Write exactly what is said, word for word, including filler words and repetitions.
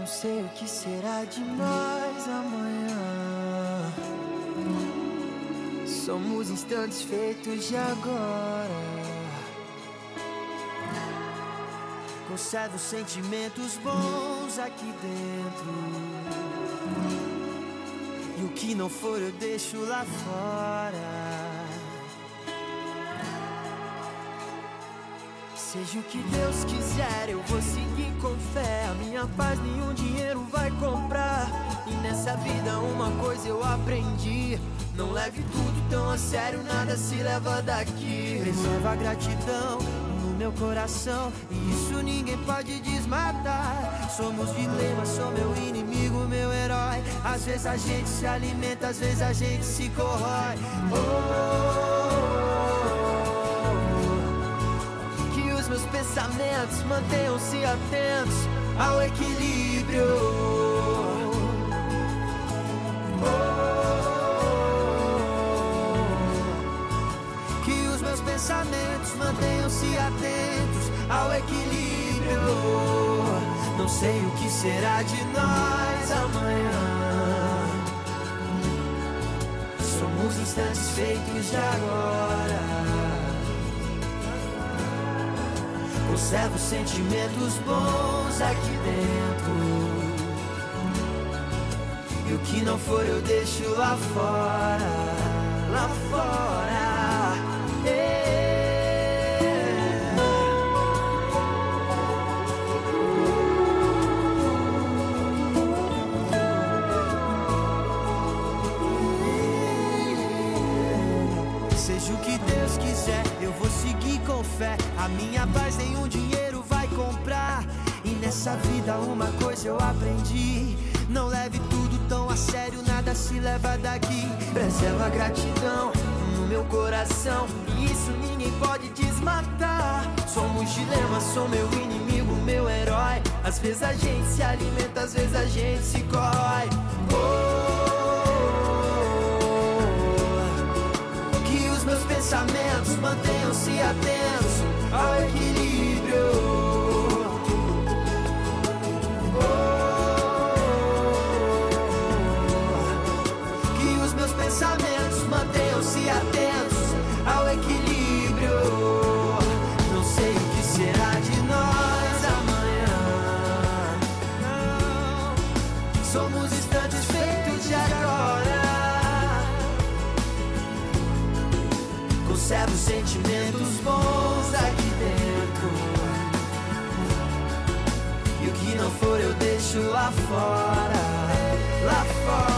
Não sei o que será de nós amanhã. Somos instantes feitos de agora. Conservo sentimentos bons aqui dentro, e o que não for eu deixo lá fora. Seja o que Deus quiser, eu vou seguir com fé. A minha paz nenhum dinheiro vai comprar. E nessa vida uma coisa eu aprendi: não leve tudo tão a sério, nada se leva daqui. Preserva a gratidão no meu coração, e isso ninguém pode desmatar. Somos dilemas, sou meu inimigo, meu herói. Às vezes a gente se alimenta, às vezes a gente se corrói. Oh, os meus pensamentos mantenham-se atentos ao equilíbrio. Oh, que os meus pensamentos mantenham-se atentos ao equilíbrio. Não sei o que será de nós amanhã. Somos instantes feitos de agora. Conservo sentimentos bons aqui dentro, e o que não for eu deixo lá fora. Lá fora, yeah. Seja o que Deus quiser, eu vou seguir com fé. A minha paz nenhum dinheiro vai comprar. E nessa vida uma coisa eu aprendi: não leve tudo tão a sério, nada se leva daqui. Preserva a gratidão no meu coração, e isso ninguém pode desmatar. Somos dilemas, sou meu inimigo, meu herói. Às vezes a gente se alimenta, às vezes a gente se corrói. Oh, que os meus pensamentos mantenham-se atentos ao equilíbrio. Oh, que os meus pensamentos mantenham-se atentos ao equilíbrio. Não sei o que será de nós amanhã. Não. Somos instantes feitos de agora. Conservo sentimentos bons aqui dentro, e o que não for eu deixo lá fora. Lá fora.